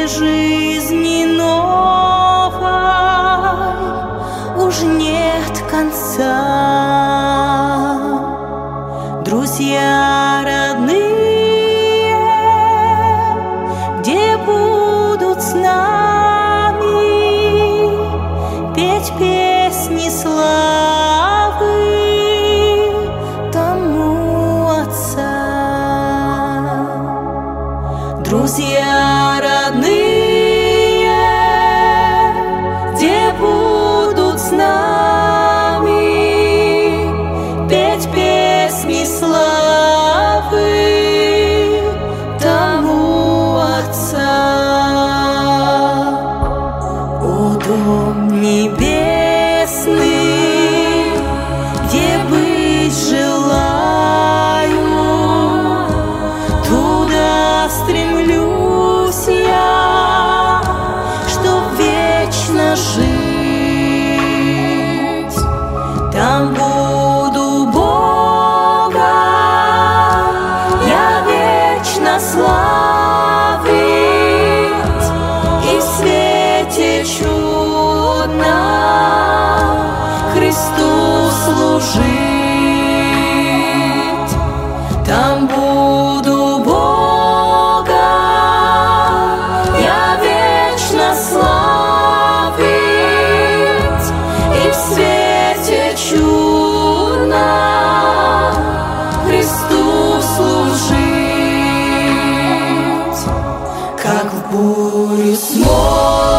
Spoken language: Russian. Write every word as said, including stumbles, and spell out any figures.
свете жизни новой уж нет конца. Друзья родные, где будут с нами петь песни славы тому Отца. Друзья родные, где будут с нами петь песни славы тому Отца. О, дом небесный, где быть желаю, туда стремлюсь я, чтоб вечно жить. Там буду Бога я вечно славить и в свете чудно Христу служить. Там буду Бога я вечно славить и в свете чудно Христу служить. Как в бурю смог